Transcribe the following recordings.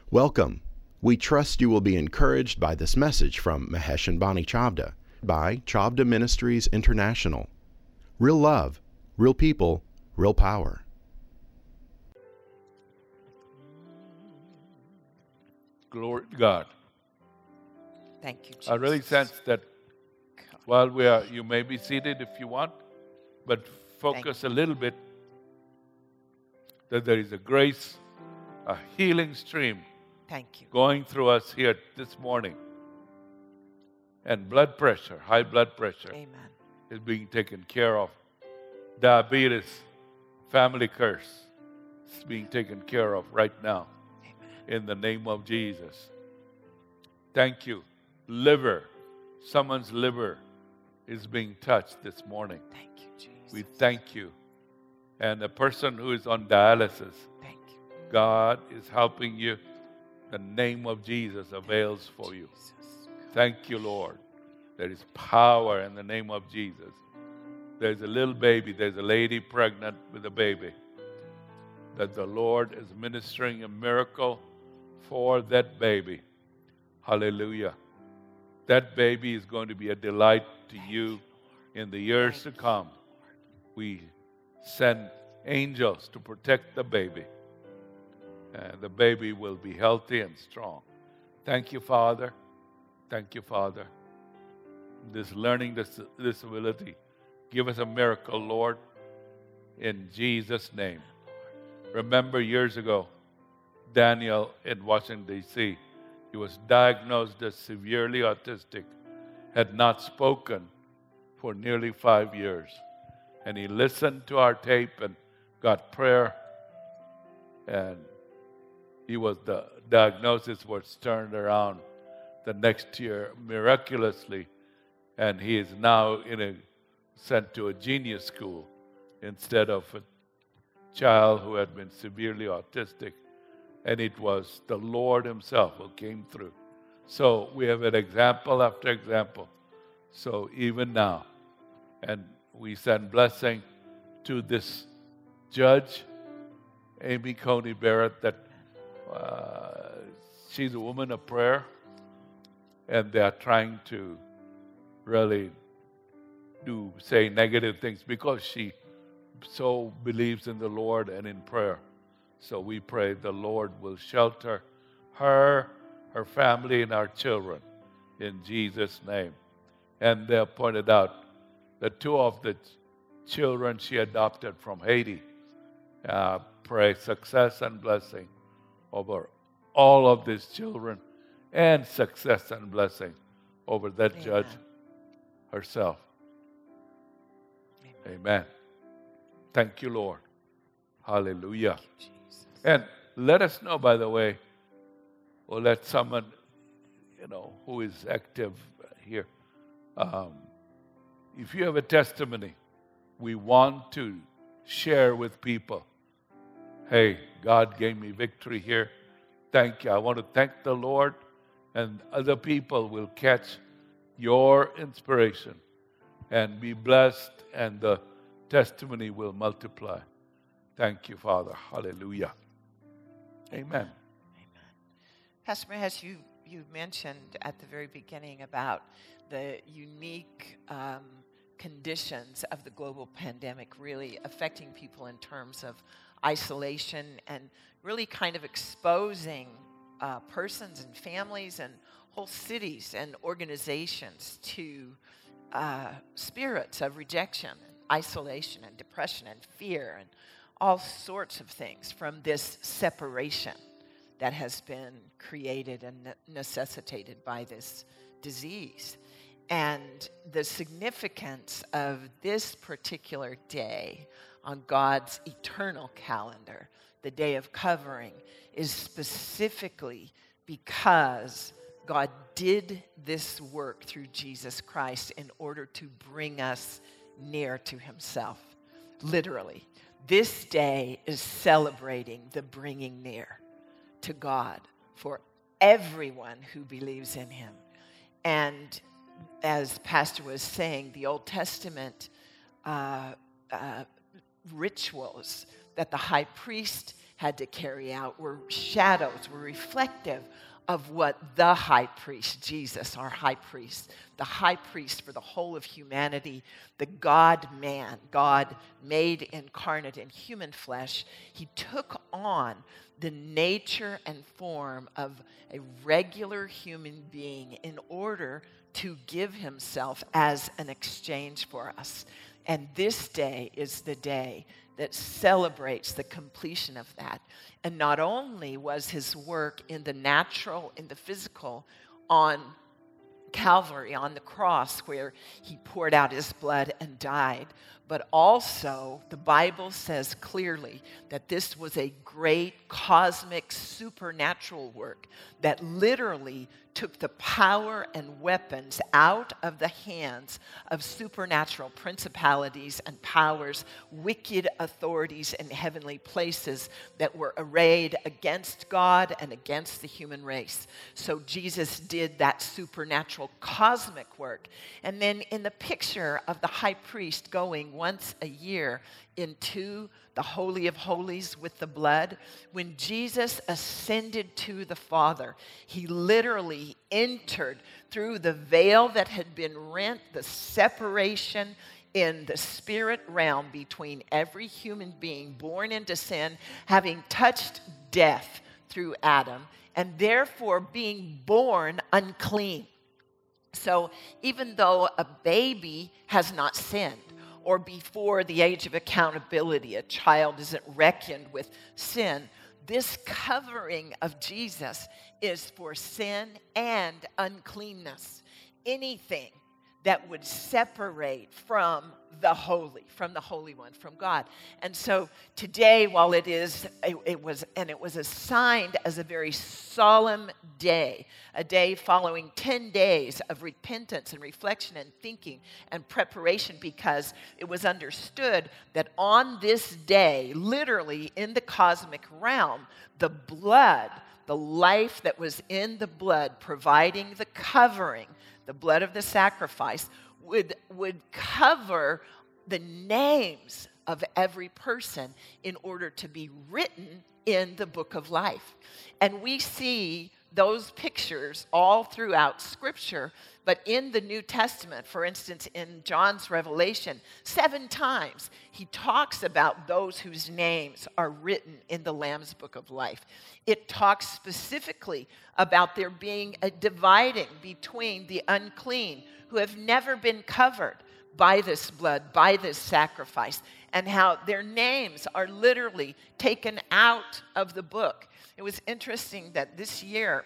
Welcome. We trust you will be encouraged by this message from Mahesh and Bonnie Chavda by Chavda Ministries International. Real love, real people, real power. Glory to God. Thank you, Jesus. I really sense that while you may be seated if you want, but focus a little bit that there is a grace, a healing stream Thank you. going through us here this morning. And blood pressure, high blood pressure, Amen. is being taken care of. Diabetes, family curse, is being taken care of right now. Amen. In the name of Jesus. Thank you. Liver, someone's liver is being touched this morning. Thank you, Jesus. We thank you. And a person who is on dialysis, Thank you. God is helping you. The name of Jesus avails for you. Jesus. Thank you, Lord. There is power in the name of Jesus. There's a little baby, there's a lady pregnant with a baby, that the Lord is ministering a miracle for that baby. Hallelujah. That baby is going to be a delight to you in the years to come. We send angels to protect the baby. And the baby will be healthy and strong. Thank you, Father. Thank you, Father. This learning disability, give us a miracle, Lord, in Jesus' name. Remember years ago, Daniel in Washington, D.C., he was diagnosed as severely autistic, had not spoken for nearly 5 years. And he listened to our tape and got prayer, and the diagnosis was turned around the next year miraculously, and he is now sent to a genius school instead of a child who had been severely autistic. And it was the Lord himself who came through. So we have an example after example. So even now, and we send blessing to this judge, Amy Coney Barrett, that she's a woman of prayer, and they are trying to really say negative things because she so believes in the Lord and in prayer. So we pray the Lord will shelter her family, and our children in Jesus' name. And they pointed out that 2 of the children she adopted from Haiti. Pray success and blessing over all of these children, and success and blessing over that Amen. judge herself. Amen. Amen. Thank you, Lord. Hallelujah. Thank you, Jesus. And let us know, by the way, or let someone, who is active here, if you have a testimony, we want to share with people. Hey, God gave me victory here. Thank you. I want to thank the Lord, and other people will catch your inspiration and be blessed, and the testimony will multiply. Thank you, Father. Hallelujah. Amen. Amen. Pastor Mahesh, you mentioned at the very beginning about the unique conditions of the global pandemic really affecting people in terms of isolation and really kind of exposing persons and families and whole cities and organizations to spirits of rejection, and isolation and depression and fear and all sorts of things from this separation that has been created and necessitated by this disease. And the significance of this particular day on God's eternal calendar, the day of covering, is specifically because God did this work through Jesus Christ in order to bring us near to himself. Literally, this day is celebrating the bringing near to God for everyone who believes in him. And as Pastor was saying, the Old Testament rituals that the high priest had to carry out were shadows, were reflective of what the high priest, Jesus, our high priest, the high priest for the whole of humanity, the God-man, God made incarnate in human flesh, he took on the nature and form of a regular human being in order to give himself as an exchange for us. And this day is the day that celebrates the completion of that. And not only was his work in the natural, in the physical, on Calvary, on the cross, where he poured out his blood and died, but also the Bible says clearly that this was a great cosmic supernatural work that literally took the power and weapons out of the hands of supernatural principalities and powers, wicked authorities in heavenly places that were arrayed against God and against the human race. So Jesus did that supernatural cosmic work. And then in the picture of the high priest going once a year into the Holy of Holies with the blood, when Jesus ascended to the Father, he literally entered through the veil that had been rent, the separation in the spirit realm between every human being born into sin, having touched death through Adam, and therefore being born unclean. So even though a baby has not sinned, or before the age of accountability, a child isn't reckoned with sin, this covering of Jesus is for sin and uncleanness. Anything that would separate from the Holy One, from God. And so today, while it was assigned as a very solemn day, a day following 10 days of repentance and reflection and thinking and preparation, because it was understood that on this day, literally in the cosmic realm, the blood, the life that was in the blood, providing the covering, the blood of the sacrifice, would cover the names of every person in order to be written in the book of life. And we see those pictures all throughout Scripture, but in the New Testament, for instance, in John's Revelation, 7 times he talks about those whose names are written in the Lamb's book of life. It talks specifically about there being a dividing between the unclean who have never been covered by this blood, by this sacrifice, and how their names are literally taken out of the book. It was interesting that this year,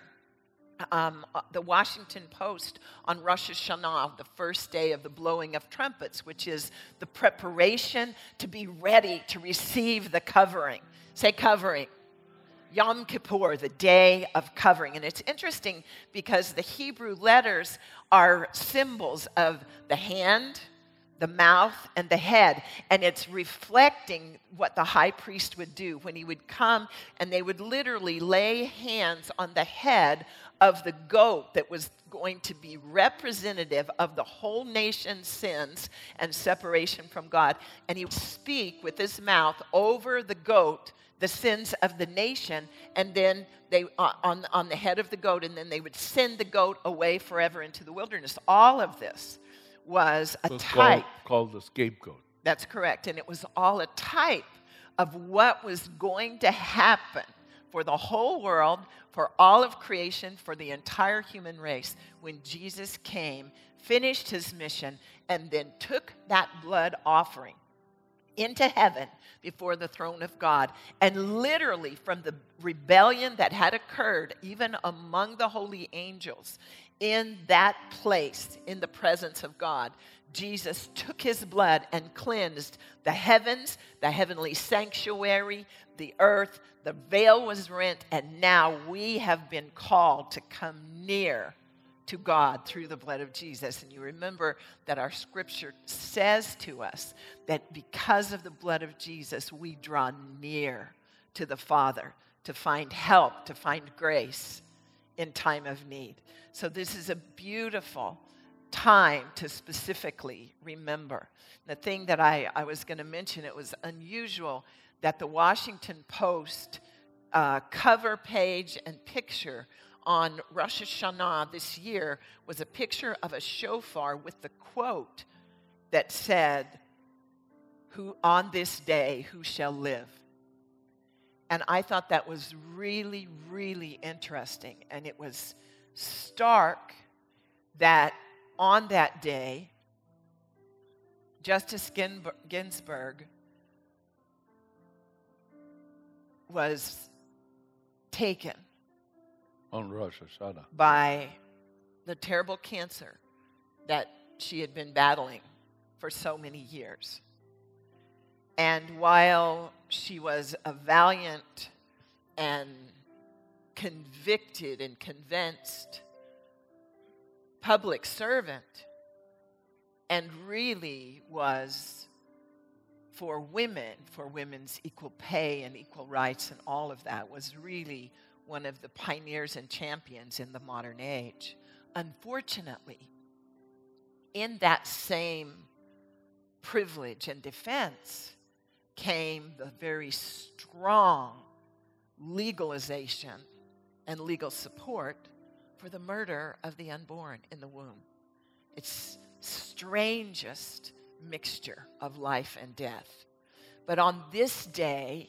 the Washington Post on Rosh Hashanah, the first day of the blowing of trumpets, which is the preparation to be ready to receive the covering. Say covering. Yom Kippur, the day of covering. And it's interesting because the Hebrew letters are symbols of the hand, the mouth, and the head. And it's reflecting what the high priest would do when he would come and they would literally lay hands on the head of the goat that was going to be representative of the whole nation's sins and separation from God. And he would speak with his mouth over the goat the sins of the nation, and then they on the head of the goat, and then they would send the goat away forever into the wilderness. All of this was a type. Called the scapegoat. That's correct. And it was all a type of what was going to happen for the whole world, for all of creation, for the entire human race, when Jesus came, finished his mission, and then took that blood offering into heaven before the throne of God. And literally from the rebellion that had occurred, even among the holy angels, in that place, in the presence of God, Jesus took his blood and cleansed the heavens, the heavenly sanctuary, the earth. The veil was rent, and now we have been called to come near to God through the blood of Jesus. And you remember that our scripture says to us that because of the blood of Jesus, we draw near to the Father to find help, to find grace in time of need. So this is a beautiful time to specifically remember. The thing that I was going to mention, it was unusual that the Washington Post cover page and picture on Rosh Hashanah this year was a picture of a shofar with the quote that said, "Who on this day, who shall live?" And I thought that was really, really interesting. And it was stark that on that day, Justice Ginsburg was taken On Rosh Hashanah. by the terrible cancer that she had been battling for so many years. And while she was a valiant and convicted and convinced public servant, and really was for women, for women's equal pay and equal rights and all of that, was really one of the pioneers and champions in the modern age. Unfortunately, in that same privilege and defense came the very strong legalization and legal support for the murder of the unborn in the womb. It's strangest mixture of life and death. But on this day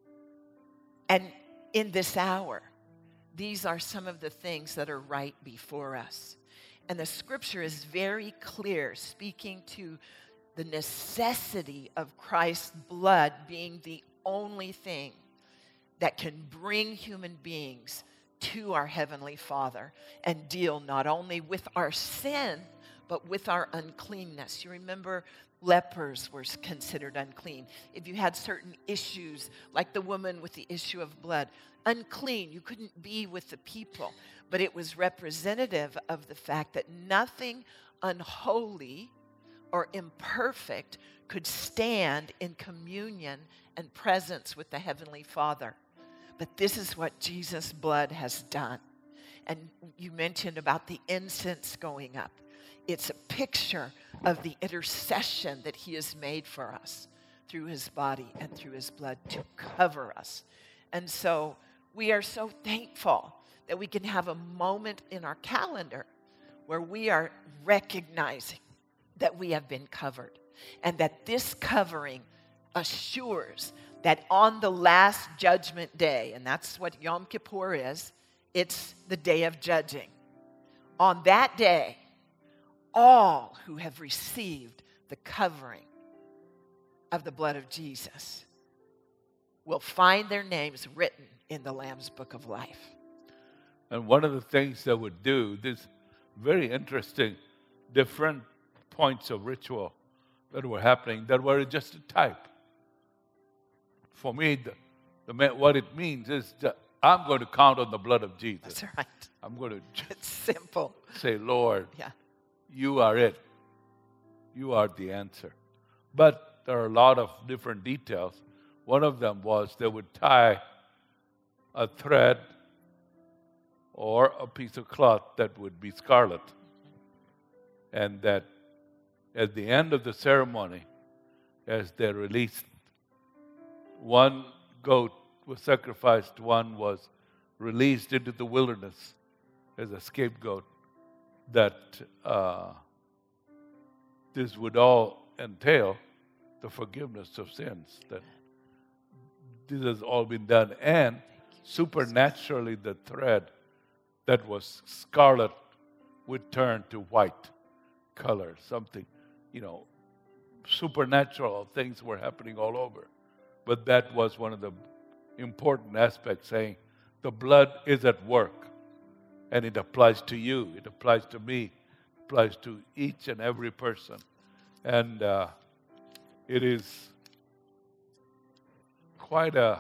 and in this hour, these are some of the things that are right before us. And the scripture is very clear, speaking to the necessity of Christ's blood being the only thing that can bring human beings to our Heavenly Father and deal not only with our sin, but with our uncleanness. You remember lepers were considered unclean. If you had certain issues, like the woman with the issue of blood, unclean, you couldn't be with the people. But it was representative of the fact that nothing unholy or imperfect could stand in communion and presence with the Heavenly Father. But this is what Jesus' blood has done. And you mentioned about the incense going up. It's a picture of the intercession that he has made for us through his body and through his blood to cover us. And so we are so thankful that we can have a moment in our calendar where we are recognizing that we have been covered, and that this covering assures that on the last judgment day, and that's what Yom Kippur is, it's the day of judging. On that day, all who have received the covering of the blood of Jesus will find their names written in the Lamb's Book of Life. And one of the things that would do, this very interesting, different points of ritual that were happening that were just a type. For me, what it means is that I'm going to count on the blood of Jesus. That's right. I'm going to It's simple. say, Lord, Yeah. you are it. You are the answer. But there are a lot of different details. One of them was they would tie a thread or a piece of cloth that would be scarlet. And that at the end of the ceremony, as they released, one goat was sacrificed, one was released into the wilderness as a scapegoat, that this would all entail the forgiveness of sins, that this has all been done. And supernaturally, the thread that was scarlet would turn to white color, something, supernatural things were happening all over. But that was one of the important aspects, saying the blood is at work, and it applies to you, it applies to me, it applies to each and every person. And it is quite a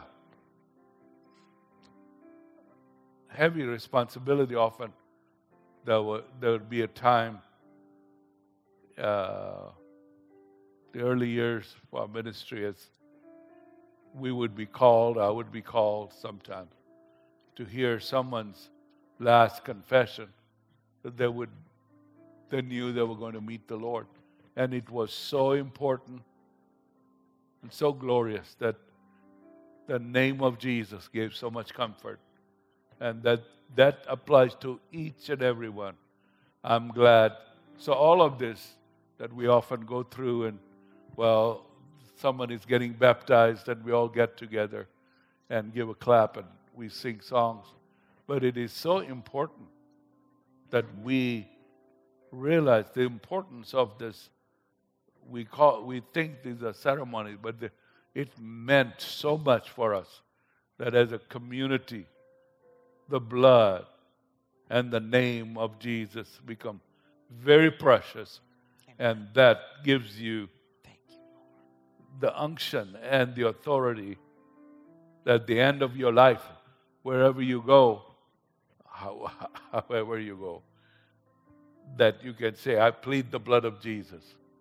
heavy responsibility often. There would be a time, the early years of our ministry, as we would be called, I would be called sometimes, to hear someone's last confession, that they knew they were going to meet the Lord. And it was so important and so glorious that The name of Jesus gave so much comfort. And that applies to each and every one. I'm glad. So all of this that we often go through, and well, someone is getting baptized and we all get together and give a clap and we sing songs. But it is so important that we realize the importance of this. We think these are ceremonies, but it meant so much for us that as a community, the blood and the name of Jesus become very precious. And that gives you the unction and the authority that at the end of your life, wherever you go, however you go, that you can say, I plead the blood of Jesus.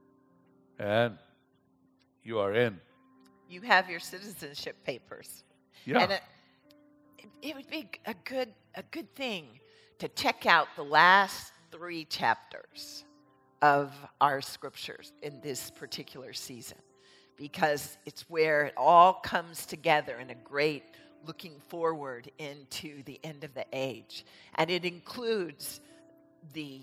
And you are in. You have your citizenship papers. Yeah. And it would be a good thing to check out the last 3 chapters of our scriptures in this particular season, because it's where it all comes together in a great looking forward into the end of the age. And it includes the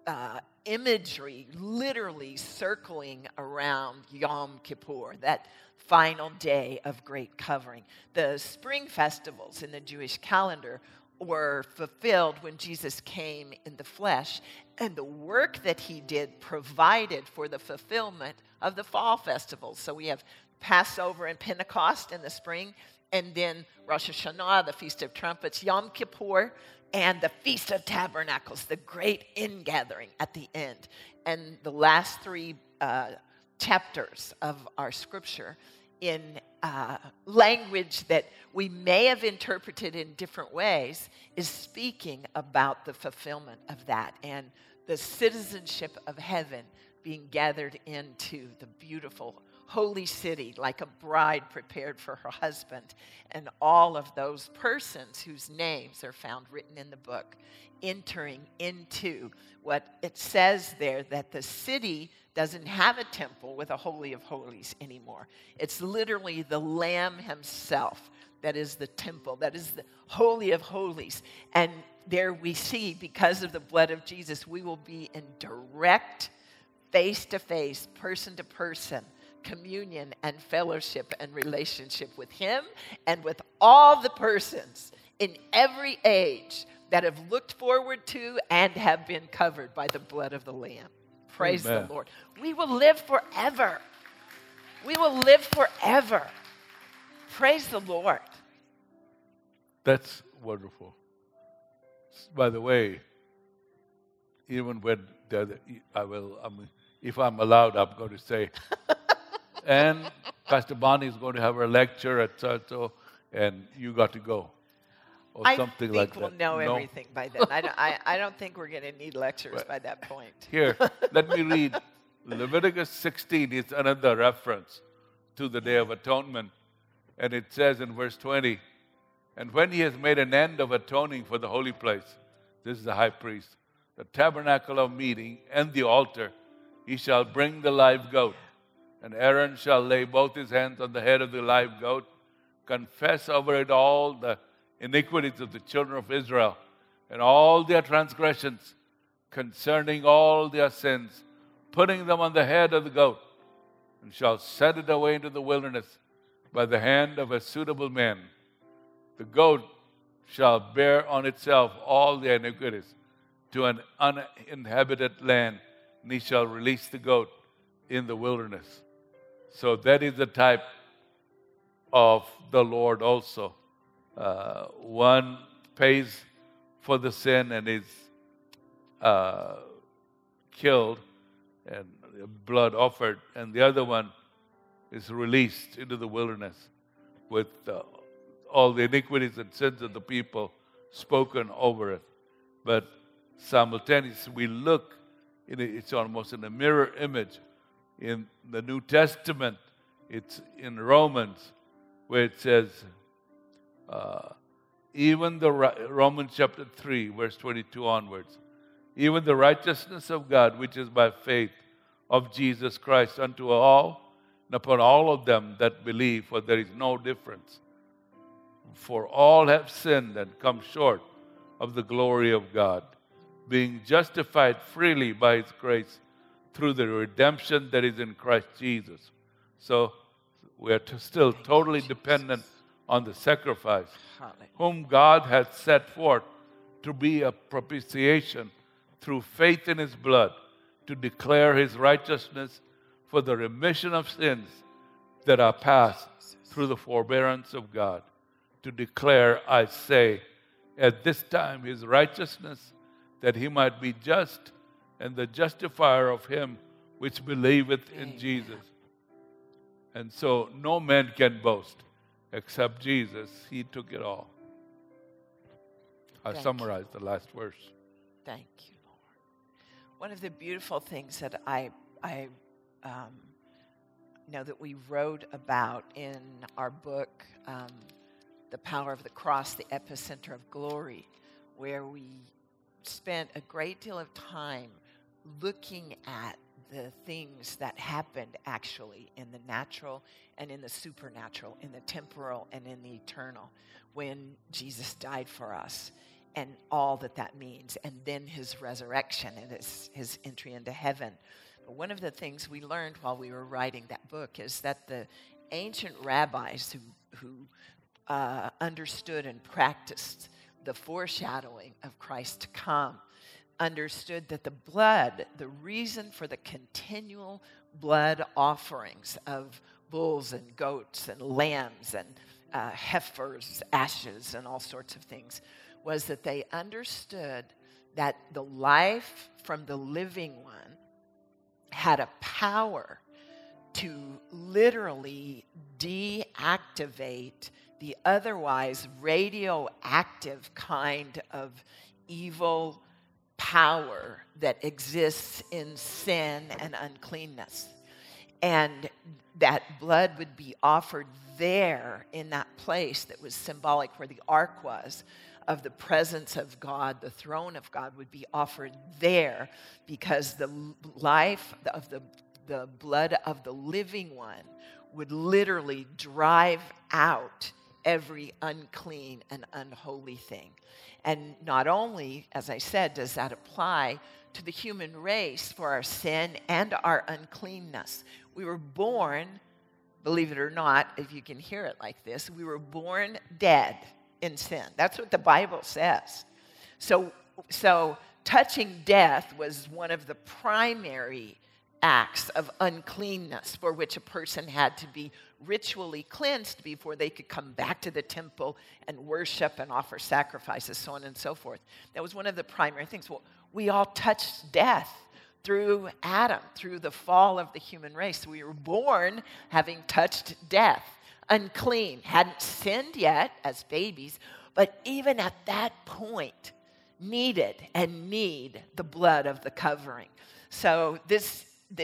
imagery literally circling around Yom Kippur, that final day of great covering. The spring festivals in the Jewish calendar were fulfilled when Jesus came in the flesh, and the work that he did provided for the fulfillment of the fall festivals. So we have Passover and Pentecost in the spring, and then Rosh Hashanah, the Feast of Trumpets, Yom Kippur, and the Feast of Tabernacles, the great ingathering at the end. And the last 3 chapters of our scripture in language that we may have interpreted in different ways is speaking about the fulfillment of that and the citizenship of heaven being gathered into the beautiful holy city like a bride prepared for her husband, and all of those persons whose names are found written in the book entering into what it says there, that the city doesn't have a temple with a holy of holies anymore. It's literally the Lamb himself that is the temple, that is the holy of holies. And there we see, because of the blood of Jesus, we will be in direct, face-to-face, person-to-person communion and fellowship and relationship with him and with all the persons in every age that have looked forward to and have been covered by the blood of the Lamb. Praise Amen. the Lord. We will live forever. We will live forever. Praise the Lord. That's wonderful. By the way, even when if I'm allowed, I'm going to say, and Pastor Bonnie is going to have her lecture at so, and you got to go, or something like that. I think we'll know everything by then. I don't think we're going to need lectures by that point. Here, let me read. Leviticus 16 is another reference to the Day of Atonement. And it says in verse 20, and when he has made an end of atoning for the holy place, this is the high priest, the tabernacle of meeting and the altar, he shall bring the live goat. And Aaron shall lay both his hands on the head of the live goat, confess over it all the iniquities of the children of Israel, and all their transgressions concerning all their sins, putting them on the head of the goat, and shall send it away into the wilderness by the hand of a suitable man. The goat shall bear on itself all their iniquities to an uninhabited land, and he shall release the goat in the wilderness. So that is the type of the Lord also. One pays for the sin and is killed and blood offered, and the other one is released into the wilderness with all the iniquities and sins of the people spoken over it. But simultaneously, we look, it's almost in a mirror image. In the New Testament, it's in Romans, where it says, Romans chapter 3, verse 22 onwards, even the righteousness of God, which is by faith of Jesus Christ unto all, and upon all of them that believe, for there is no difference. For all have sinned and come short of the glory of God, being justified freely by His grace through the redemption that is in Christ Jesus. So we are still totally dependent on the sacrifice, whom God has set forth to be a propitiation through faith in His blood, to declare His righteousness for the remission of sins that are past through the forbearance of God. To declare, I say, at this time His righteousness, that He might be just and the justifier of him which believeth in Jesus. And so no man can boast except Jesus. He took it all. I summarized the last verse. Thank you, Lord. One of the beautiful things that I know that we wrote about in our book, The Power of the Cross, the Epicenter of Glory, where we spent a great deal of time looking at the things that happened actually in the natural and in the supernatural, in the temporal and in the eternal, when Jesus died for us and all that that means, and then his resurrection and his entry into heaven. But one of the things we learned while we were writing that book is that the ancient rabbis who understood and practiced the foreshadowing of Christ to come understood that the blood, the reason for the continual blood offerings of bulls and goats and lambs and heifers, ashes, and all sorts of things, was that they understood that the life from the living one had a power to literally deactivate the otherwise radioactive kind of evil power that exists in sin and uncleanness. And that blood would be offered there in that place that was symbolic where the ark was, of the presence of God, the throne of God would be offered there, because the life of the blood of the living one would literally drive out every unclean and unholy thing. And not only, as I said, does that apply to the human race for our sin and our uncleanness. We were born, believe it or not, if you can hear it like this, we were born dead in sin. That's what the Bible says. So touching death was one of the primary acts of uncleanness for which a person had to be ritually cleansed before they could come back to the temple and worship and offer sacrifices, so on and so forth. That was one of the primary things. Well, we all touched death through Adam, through the fall of the human race. We were born having touched death, unclean, hadn't sinned yet as babies, but even at that point needed and need the blood of the covering. So these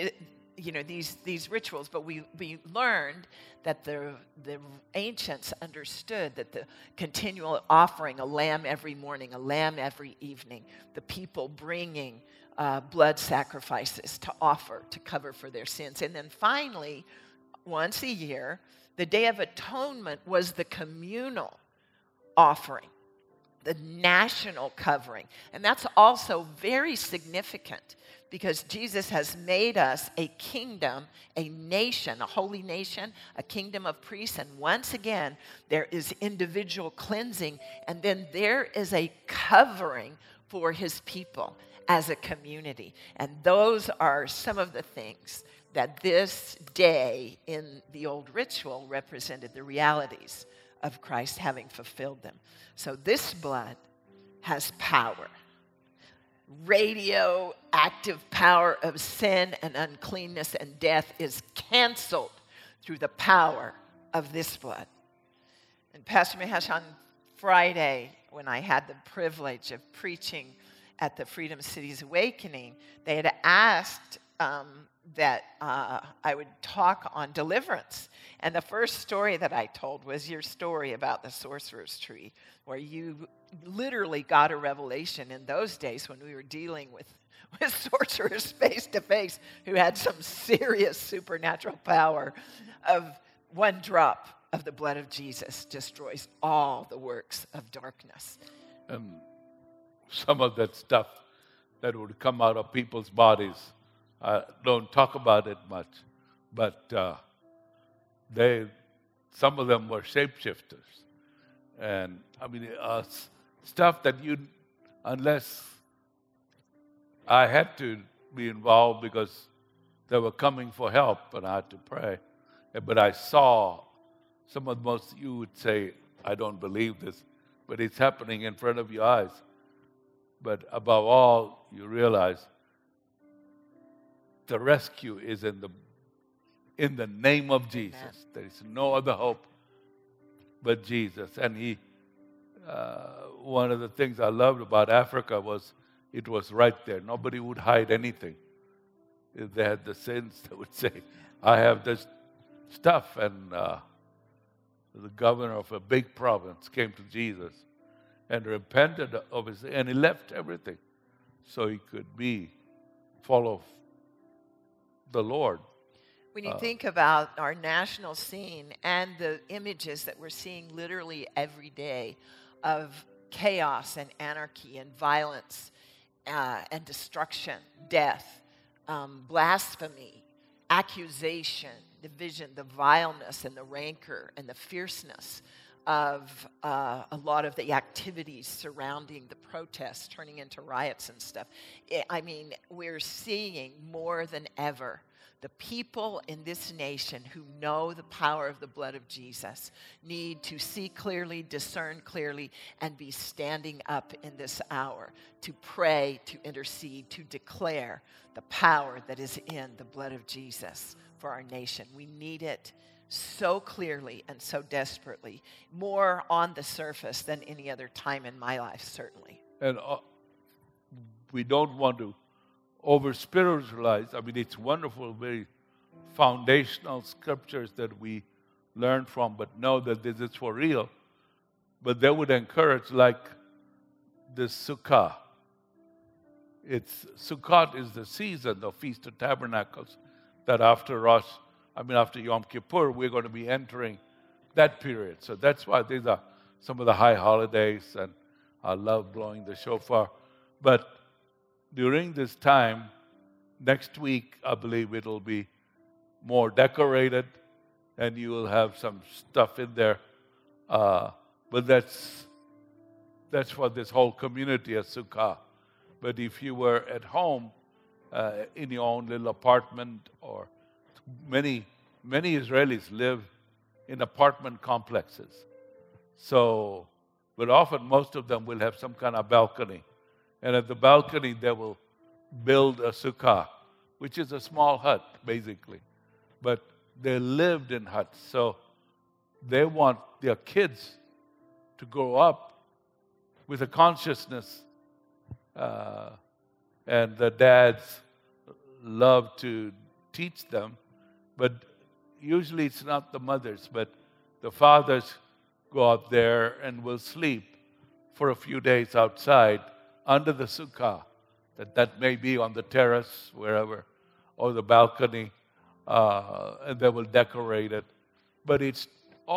rituals, but we learned that the ancients understood that the continual offering, a lamb every morning, a lamb every evening, the people bringing blood sacrifices to offer, to cover for their sins. And then finally, once a year, the Day of Atonement was the communal offering, the national covering. And that's also very significant, because Jesus has made us a kingdom, a nation, a holy nation, a kingdom of priests. And once again, there is individual cleansing, and then there is a covering for his people as a community. And those are some of the things that this day in the old ritual represented, the realities of Christ having fulfilled them. So this blood has power. Radioactive power of sin and uncleanness and death is canceled through the power of this blood. And Pastor Mahesh, on Friday, when I had the privilege of preaching at the Freedom Cities Awakening, they had asked that I would talk on deliverance. And the first story that I told was your story about the sorcerer's tree, where you literally got a revelation in those days when we were dealing with sorcerers face to face who had some serious supernatural power of one drop of the blood of Jesus destroys all the works of darkness. And some of that stuff that would come out of people's bodies, I don't talk about it much, but some of them were shapeshifters. And I mean, stuff that unless I had to be involved because they were coming for help and I had to pray. But I saw some of the most, you would say, I don't believe this, but it's happening in front of your eyes. But above all, you realize the rescue is in the name of Jesus. Amen. There is no other hope but Jesus. And one of the things I loved about Africa was it was right there. Nobody would hide anything. If they had the sins, they would say, I have this stuff. And the governor of a big province came to Jesus and repented of his sin, and he left everything so he could follow the Lord. When you think about our national scene and the images that we're seeing literally every day of chaos and anarchy and violence and destruction, death, blasphemy, accusation, division, the vileness and the rancor and the fierceness of a lot of the activities surrounding the protests turning into riots and stuff. I mean, we're seeing more than ever the people in this nation who know the power of the blood of Jesus need to see clearly, discern clearly, and be standing up in this hour to pray, to intercede, to declare the power that is in the blood of Jesus for our nation. We need it so clearly and so desperately, more on the surface than any other time in my life, certainly. And we don't want to over-spiritualize. I mean, it's wonderful, very foundational scriptures that we learn from, but know that this is for real. But they would encourage, like this Sukkah. Sukkot is the season, the Feast of Tabernacles, that after Yom Kippur, we're going to be entering that period. So that's why these are some of the high holidays, and I love blowing the shofar. But during this time, next week, I believe it'll be more decorated, and you will have some stuff in there. But that's for this whole community at Sukkah. But if you were at home in your own little apartment, or many Israelis live in apartment complexes. So, but often most of them will have some kind of balcony. And at the balcony, they will build a sukkah, which is a small hut, basically. But they lived in huts, so they want their kids to grow up with a consciousness. And the dads love to teach them, but usually it's not the mothers, but the fathers go out there and will sleep for a few days outside under the sukkah, that may be on the terrace, wherever, or the balcony, and they will decorate it. But it's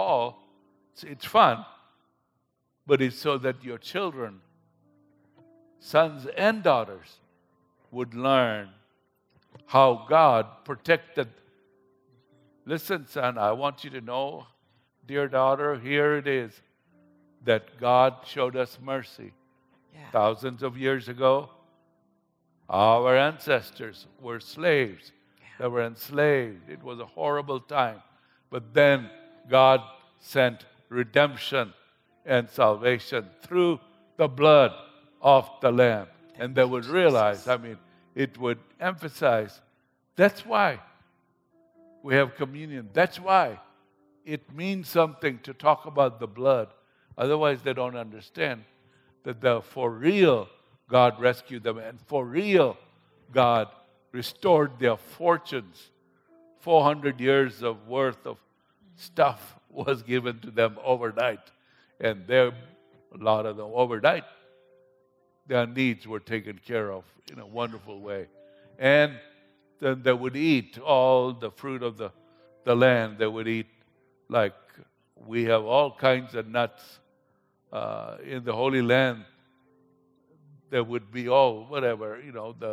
fun, but it's so that your children, sons and daughters, would learn how God protected. Listen, son, I want you to know, dear daughter, here it is, that God showed us mercy. Yeah. Thousands of years ago, our ancestors were slaves. They were enslaved. It was a horrible time. But then God sent redemption and salvation through the blood of the Lamb. And they would realize, it would emphasize, that's why we have communion. That's why it means something to talk about the blood. Otherwise, they don't understand that for real, God rescued them. And for real, God restored their fortunes. 400 years of worth of stuff was given to them overnight. And a lot of them overnight, their needs were taken care of in a wonderful way. And then they would eat all the fruit of the land. They would eat like we have all kinds of nuts in the Holy Land. There would be whatever,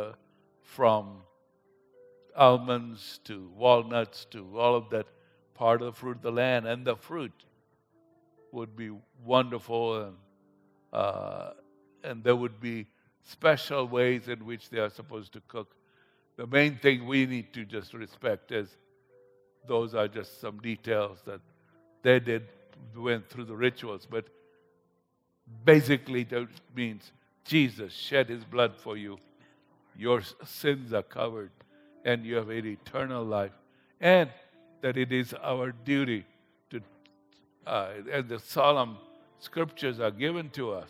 from almonds to walnuts to all of that part of the fruit of the land, and the fruit would be wonderful, and there would be special ways in which they are supposed to cook. The main thing we need to just respect is those are just some details that they went through the rituals, but basically that means Jesus shed his blood for you. Your sins are covered, and you have an eternal life. And that it is our duty to, and the solemn scriptures are given to us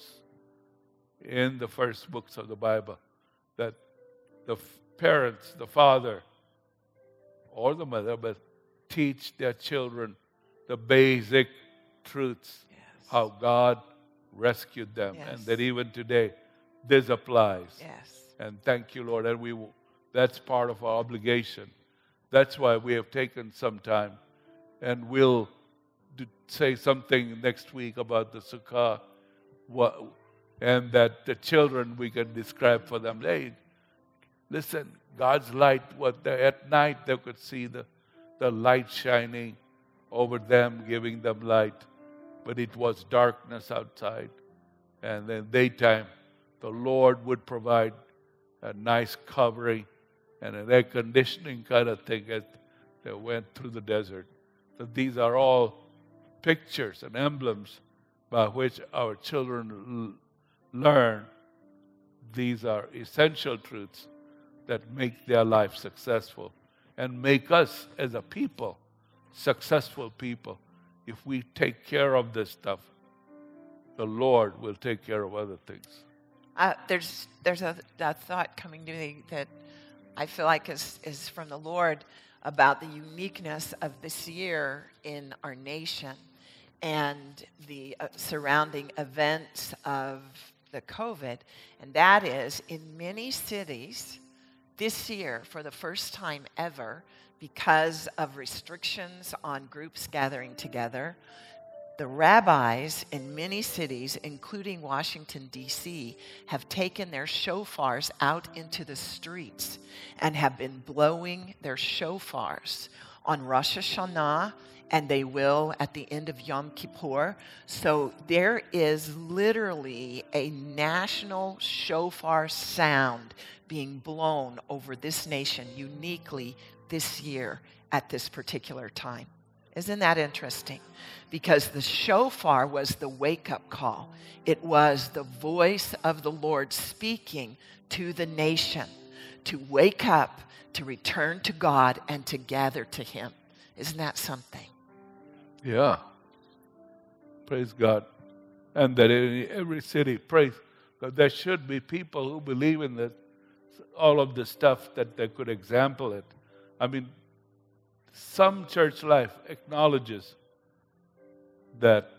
in the first books of the Bible, that the parents, the father or the mother, but teach their children the basic truths, how God rescued them, and that even today this applies. And thank you, Lord, and that's part of our obligation. That's why we have taken some time, and we'll say something next week about the Sukkah, and that the children, we can describe for them, hey, listen, God's light, at night they could see the light shining over them, giving them light, but it was darkness outside. And then daytime, the Lord would provide a nice covering and an air conditioning kind of thing as they went through the desert. So these are all pictures and emblems by which our children learn. These are essential truths that make their life successful and make us as a people successful people. If we take care of this stuff, the Lord will take care of other things. There's a thought coming to me that I feel like is from the Lord about the uniqueness of this year in our nation and the surrounding events of the COVID. And that is, in many cities this year, for the first time ever, because of restrictions on groups gathering together, the rabbis in many cities, including Washington, D.C., have taken their shofars out into the streets and have been blowing their shofars on Rosh Hashanah, and they will at the end of Yom Kippur. So there is literally a national shofar sound being blown over this nation uniquely this year at this particular time. Isn't that interesting? Because the shofar was the wake-up call. It was the voice of the Lord speaking to the nation to wake up, to return to God, and to gather to Him. Isn't that something? Yeah. Praise God. And that in every city, praise God, there should be people who believe in this, all of the stuff that they could example it. I mean, some church life acknowledges that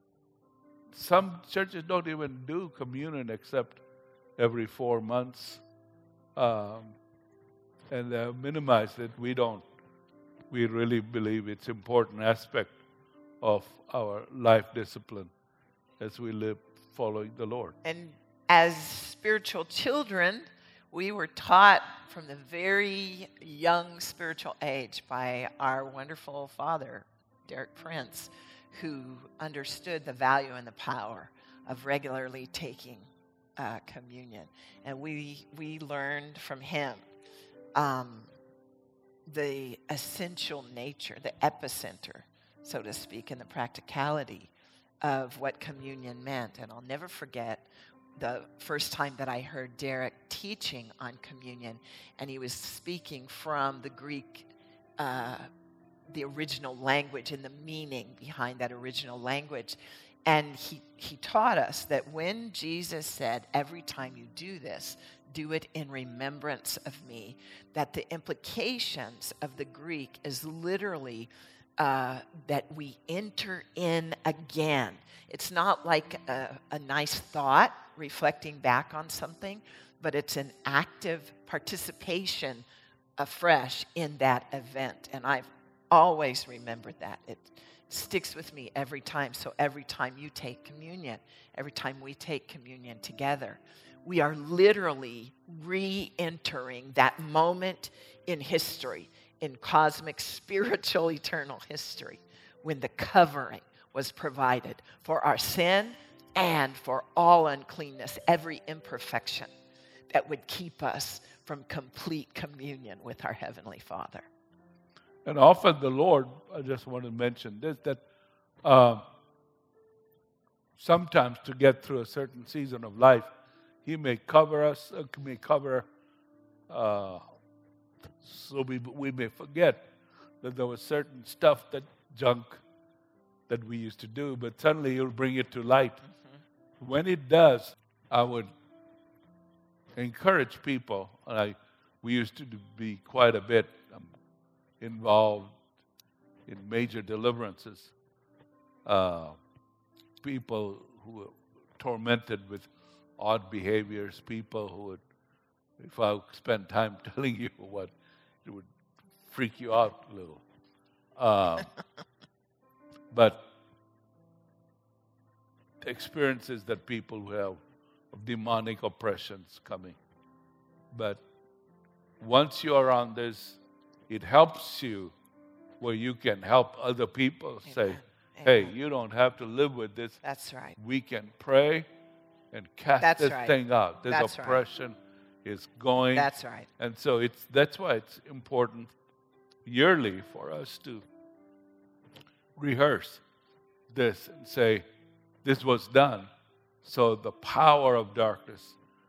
some churches don't even do communion except every 4 months, and they minimize it. We don't. We really believe it's an important aspect of our life discipline as we live following the Lord. And as spiritual children, we were taught from the very young spiritual age by our wonderful father, Derek Prince, who understood the value and the power of regularly taking communion. And we learned from him the essential nature, the epicenter, so to speak, and the practicality of what communion meant. And I'll never forget the first time that I heard Derek teaching on communion, and he was speaking from the Greek, the original language and the meaning behind that original language. And he taught us that when Jesus said, every time you do this, do it in remembrance of me, that the implications of the Greek is literally that we enter in again. It's not like a nice thought reflecting back on something, but it's an active participation afresh in that event. And I've always remembered that. sticks with me every time. So every time you take communion, every time we take communion together, we are literally re-entering that moment in history, in cosmic, spiritual, eternal history, when the covering was provided for our sin and for all uncleanness, every imperfection that would keep us from complete communion with our Heavenly Father. And often the Lord, I just want to mention this, that sometimes to get through a certain season of life, He may cover us, may cover, so we may forget that there was certain stuff, that junk that we used to do, but suddenly He'll bring it to light. Mm-hmm. When it does, I would encourage people, and we used to be quite a bit involved in major deliverances. People who were tormented with odd behaviors, people who would, if I spend time telling you what, it would freak you out a little. But the experiences that people who have of demonic oppressions coming. But once you are on this, it helps you where you can help other people. Amen. Say, hey, Amen. You don't have to live with this. That's right. We can pray and cast this thing out. This That's oppression is going. That's right. And so that's why it's important yearly for us to rehearse this and say, this was done. So the power of darkness.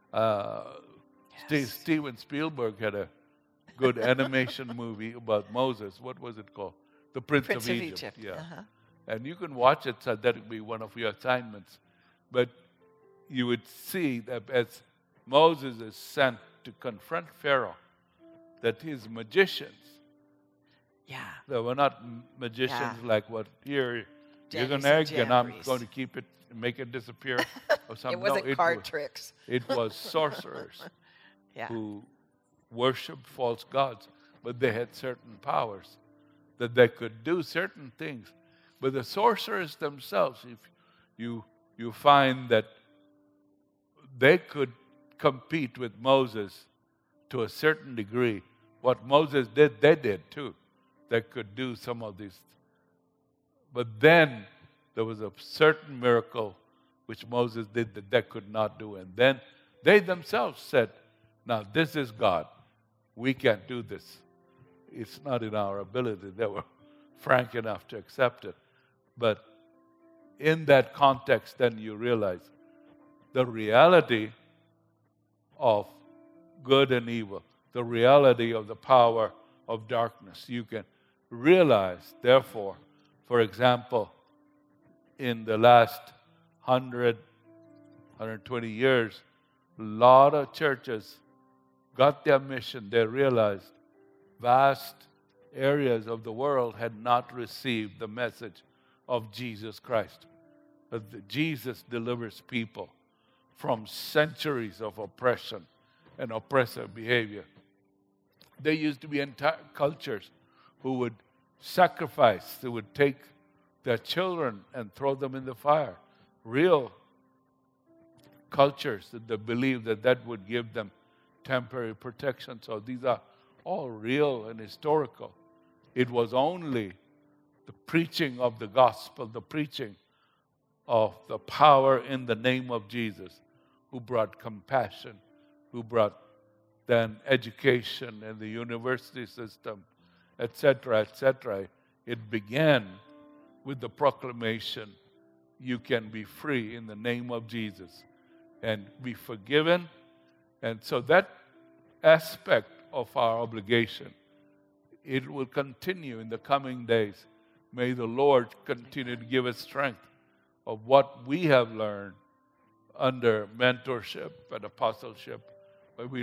Yes. Steven Spielberg had a good animation movie about Moses. What was it called? The Prince of Egypt. Yeah. Uh-huh. And you can watch it, so that would be one of your assignments. But you would see that as Moses is sent to confront Pharaoh, that his magicians, they were not magicians like what here, here's an egg and I'm going to keep it, make it disappear. Or something. It wasn't card tricks. It was sorcerers who worshipped false gods, but they had certain powers that they could do certain things. But the sorcerers themselves, if you find that they could compete with Moses to a certain degree. What Moses did, they did too. They could do some of these. But then there was a certain miracle which Moses did that they could not do. And then they themselves said, now this is God. We can't do this. It's not in our ability. They were frank enough to accept it. But in that context, then you realize the reality of good and evil, the reality of the power of darkness. You can realize, therefore, for example, in the last 120 years, a lot of churches got their mission. They realized vast areas of the world had not received the message of Jesus Christ. That Jesus delivers people from centuries of oppression and oppressive behavior. There used to be entire cultures who would sacrifice, they would take their children and throw them in the fire. Real cultures that they believed that would give them temporary protection. So these are all real and historical. It was only the preaching of the gospel, the preaching of the power in the name of Jesus, who brought compassion, who brought then education and the university system, etc., etc. It began with the proclamation, you can be free in the name of Jesus and be forgiven. And so that aspect of our obligation, it will continue in the coming days. May the Lord continue to give us strength of what we have learned under mentorship and apostleship, where we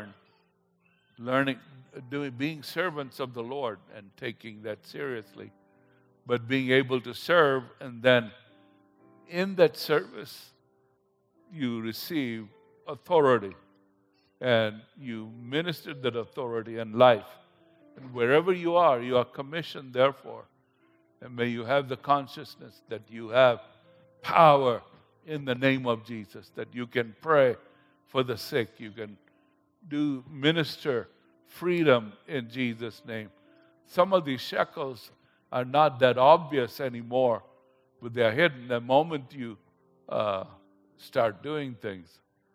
being servants of the Lord and taking that seriously, but being able to serve, and then in that service, you receive authority, and you minister that authority and life. And wherever you are commissioned, therefore, And may you have the consciousness that you have power in the name of Jesus, that you can pray for the sick, you can minister freedom in Jesus' name. Some of these shackles are not that obvious anymore, but they're hidden. The moment you start doing things,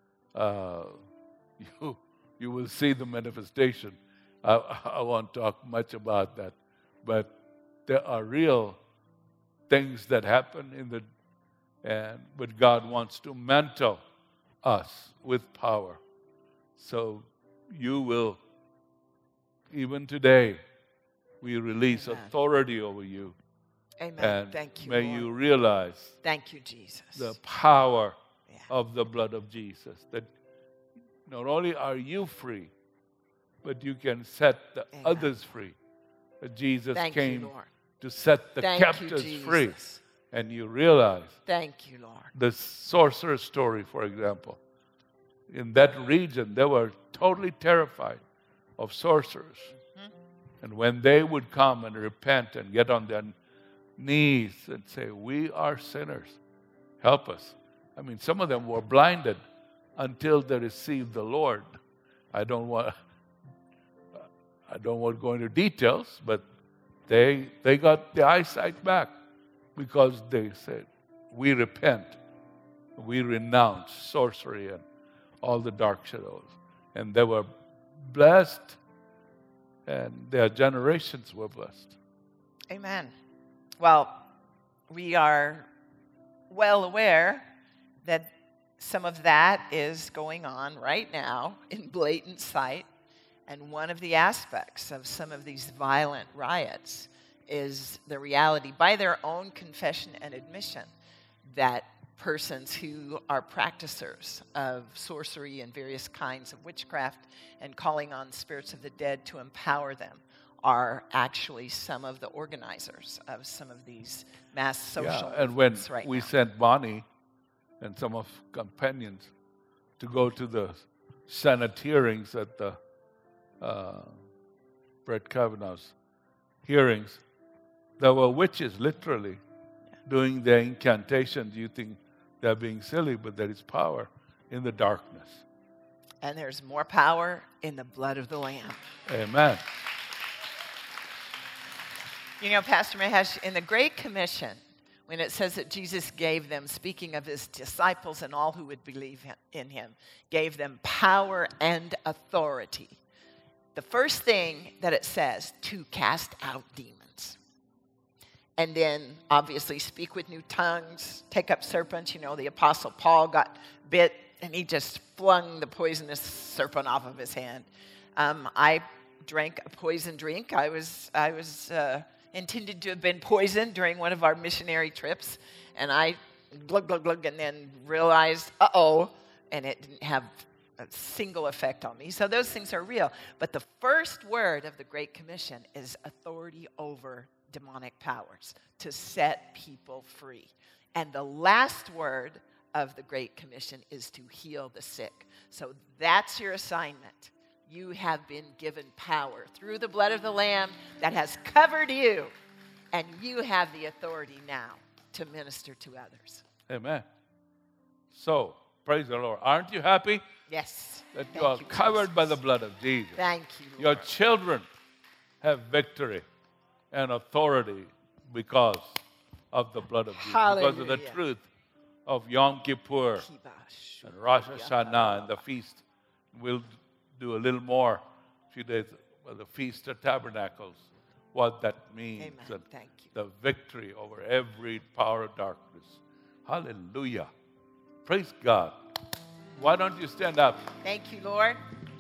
you will see the manifestation. I won't talk much about that, but there are real things that happen but God wants to mantle us with power. So you will, even today, we release authority over you. Amen. And Thank you, may Lord. you realize Thank you, Jesus. the power of the blood of Jesus. That not only are you free, but you can set the others free. That Jesus came to set the captives free. And you realize Thank you, Lord. the sorcerer story, for example. In that region, they were totally terrified of sorcerers. And when they would come and repent and get on their knees and say, we are sinners, help us. I mean, some of them were blinded until they received the Lord. I don't want to go into details, but they got the eyesight back because they said, we repent. We renounce sorcery and all the dark shadows. And they were blessed, and their generations were blessed. Amen. Well, we are well aware that some of that is going on right now in blatant sight. And one of the aspects of some of these violent riots is the reality, by their own confession and admission, that persons who are practicers of sorcery and various kinds of witchcraft and calling on spirits of the dead to empower them are actually some of the organizers of some of these mass social and when movements right we now. sent Bonnie and some of companions to go to the Senate hearings at the Brett Kavanaugh's hearings, there were witches literally doing their incantations. You think they're being silly, but there is power in the darkness. And there's more power in the blood of the Lamb. Amen. You know, Pastor Mahesh, in the Great Commission, when it says that Jesus gave them, speaking of his disciples and all who would believe in him, gave them power and authority. The first thing that it says, to cast out demons. And then, obviously, speak with new tongues, take up serpents. You know, the Apostle Paul got bit, and he just flung the poisonous serpent off of his hand. I drank a poison drink. I was intended to have been poisoned during one of our missionary trips, and I glug, glug, glug, and then realized, and it didn't have a single effect on me. So those things are real. But the first word of the Great Commission is authority over demonic powers, to set people free. And the last word of the Great Commission is to heal the sick. So that's your assignment. You have been given power through the blood of the Lamb that has covered you, and you have the authority now to minister to others. Amen. So, praise the Lord. Aren't you happy? Yes. That you are covered by the blood of Jesus. Thank you, Lord. Your children have victory and authority because of the blood of Jesus. Hallelujah. Because of the truth of Yom Kippur and Rosh Hashanah and the feast. We'll do a little more a few days of the Feast of Tabernacles, what that means. Amen. And Thank you. the victory over every power of darkness. Hallelujah. Praise God. Why don't you stand up? Thank you, Lord.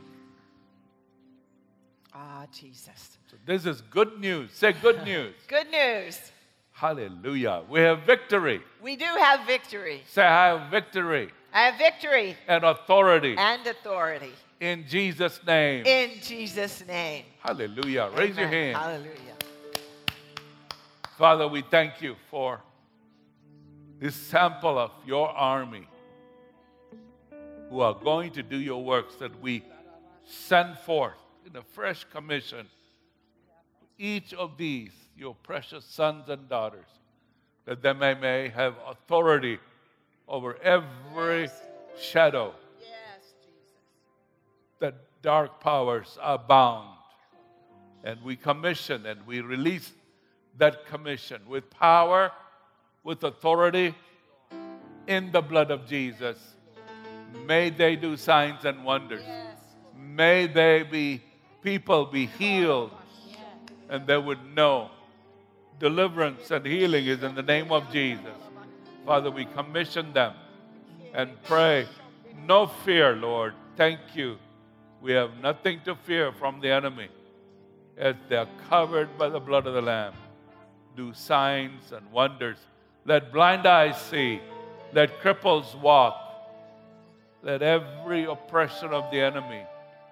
Jesus. So this is good news. Say good news. Good news. Hallelujah. We have victory. We do have victory. Say, I have victory. I have victory. And authority. And authority. In Jesus' name. In Jesus' name. Hallelujah. Raise your hand. Hallelujah. Father, we thank you for this sample of your army who are going to do your works that we send forth in a fresh commission each of these, your precious sons and daughters, that they may have authority over every shadow. That dark powers are bound. And we commission and we release that commission with power, with authority, in the blood of Jesus. May they do signs and wonders. May people be healed, and they would know deliverance and healing is in the name of Jesus. Father, we commission them and pray, no fear, Lord. Thank you. We have nothing to fear from the enemy, as they are covered by the blood of the Lamb. Do signs and wonders. Let blind eyes see. Let cripples walk. Let every oppression of the enemy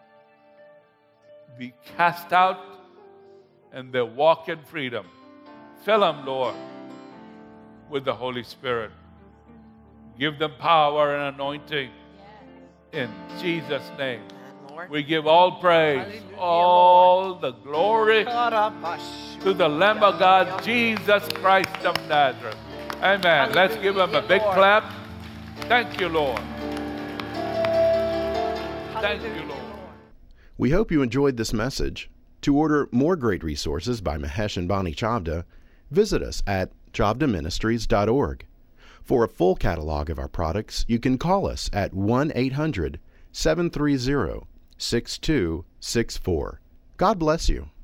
be cast out, and they walk in freedom. Fill them, Lord, with the Holy Spirit. Give them power and anointing in Jesus' name. We give all praise, all the glory to the Lamb of God, Jesus Christ of Nazareth. Amen. Let's give him a big clap. Thank you, Lord. Thank you, Lord. We hope you enjoyed this message. To order more great resources by Mahesh and Bonnie Chavda, visit us at chavdaministries.org. For a full catalog of our products, you can call us at 1-800-730-6264. God bless you.